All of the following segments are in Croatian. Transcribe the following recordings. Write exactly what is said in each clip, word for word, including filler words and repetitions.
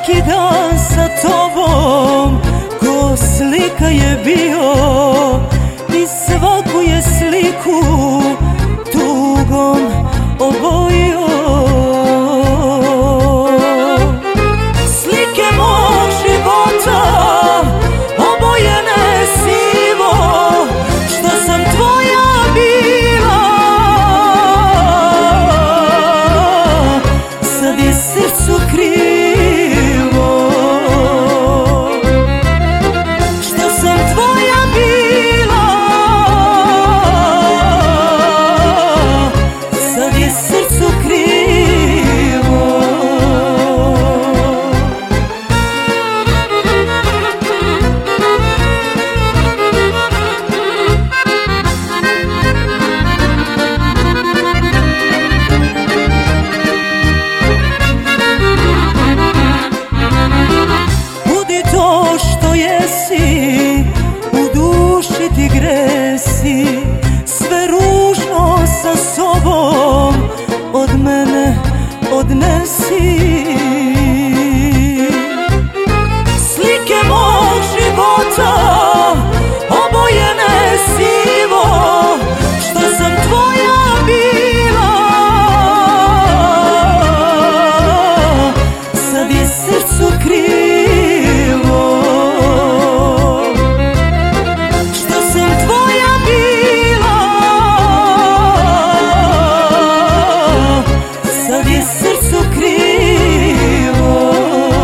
Svaki dan sa tobom ko slika je bio i svaku je sliku tugom obojio. Slike mog života obojene sivo, što sam tvoja bila, sad je srcu krivo. Što sam tvoja bila, sad je srcu krivo. Budi to što jesi, u duši ti gresi, sve ružno sa sobom od mene odnesi. Slike mog života obojene sivo, što sam tvoja bila, sad je srcu krivo. Što sam tvoja bila, sad je srcu krivo.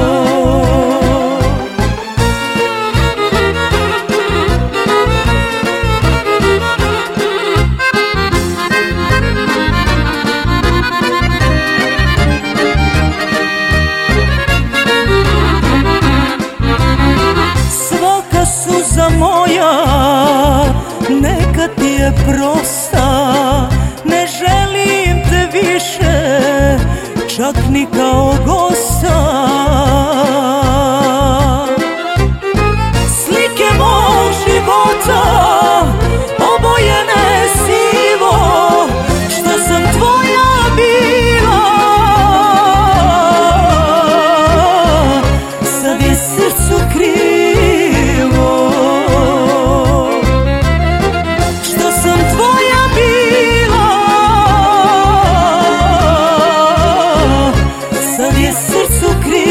Svaka suza moja neka ti je prosta, ne želim te više čak ni kao gosta. Slike mog života obojene sivo, što sam tvoja bila, sad je srcu krivo. Što sam tvoja bila, sad je srcu krivo.